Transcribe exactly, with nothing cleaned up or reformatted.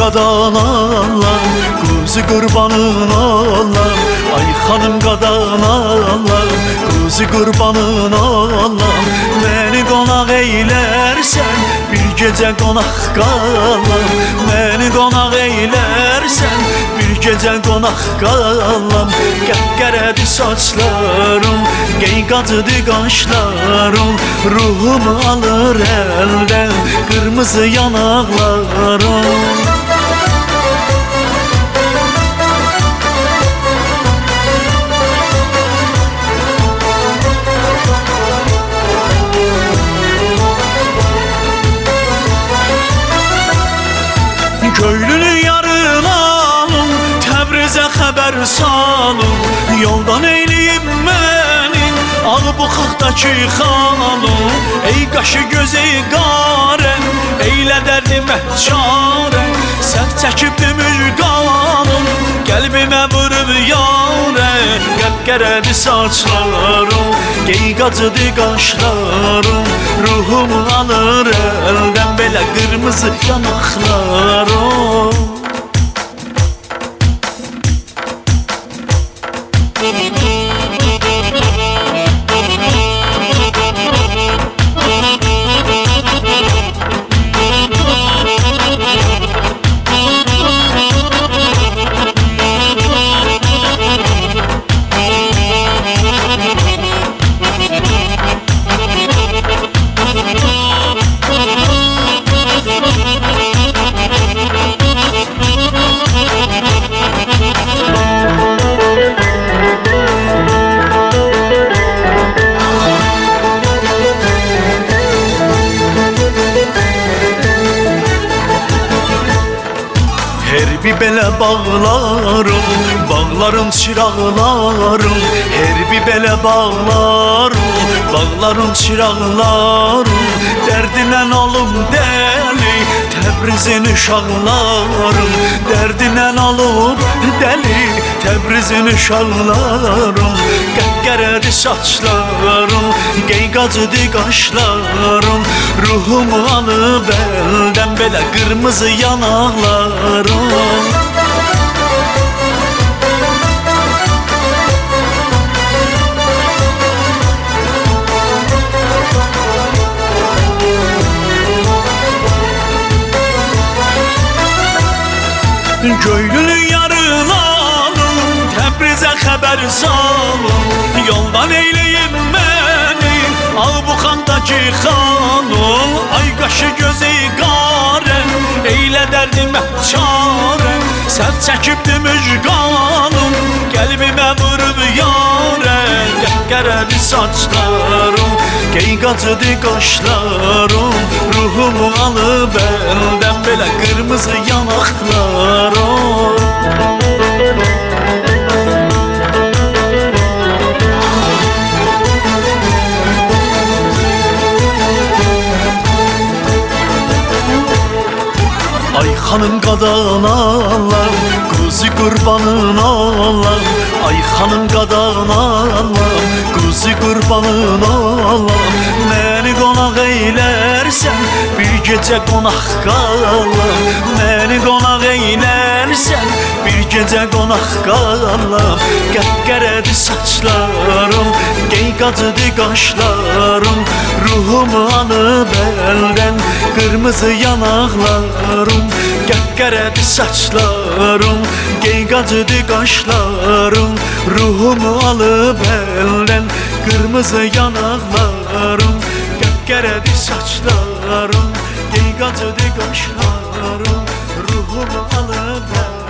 qadan Allah, quzu qurbanın Allah. Ay xanım qadan Allah, quzu qurbanın Allah. Məni qonaq eylərsən, bir gecə qonaq qalam. Məni qonaq eylərsən, bir gecə qonaq qalam. Qəqqərədi saçlarım, qeyqacıdı qaşlarım. Ruhumu alır əldən, qırmızı yanaqlarım. Köylünün yarına alın, Təbrizə xəbər salın. Yoldan eyləyib mənim ağ buxaqdakı xalım. Ey qaşı göz ey qarən, eylə dərdi məhcarən. Səhv çəkibdi müjganım, qəlbimə vurub yarən. Qəqqərədi saçlarım, qeyqacıdı qaşlarım. Ruhumu alır əldən belə qırmızı yanaqlarım. Her bir belə bağlarım, bağlarım çıraqlarım. Her bir belə bağlarım, bağlarım çıraqlarım. Dərdinə alım dəli, Təbrizin uşaqlarım. Dərdinə alım dəli, Təbrizin uşaqlarım. Qəqqərədi saçlarım, qeyqacıdı qaşlarım. Ruhumu alıb əldən belə qırmızı yanaqlarım. Köylünün yarına alın, Təbrizə xəbər salın. Yoldan eyləyib məni ağ buxaqdakı xanım. Ay qaşı göz ey qarən, eylə dərdi məhcarən. Səhv çəkibdi müjganım, qəlbimə vurub yarən. Qəqqərədi saçlarım, qeyqacıdı qaşlarım. Ruhumu alıb əldən belə qırmızı yanaqlarım. Ay xanım qadan Allah, quzu qurbanın Allah. Ay xanım qadan Allah, quzu qurbanın Allah. Məni qonaq eylərsən, bir gecə qonaq qalam. Məni qonaq eylərsən, bir gecə qonaq qalam. Qəqqərədi saçlarım, qeyqacıdı qaşlarım. Ruhumu alıb əldən, qırmızı yanaqlarım. Qəqqərədi saçlarım, qeyqacıdı qaşlarım. Ruhumu alıb əldən, qırmızı yanaqlarım. Qəqqərədi saçlarım, qeyqacıdı qaşlarım. Ruhumu alıb əldən.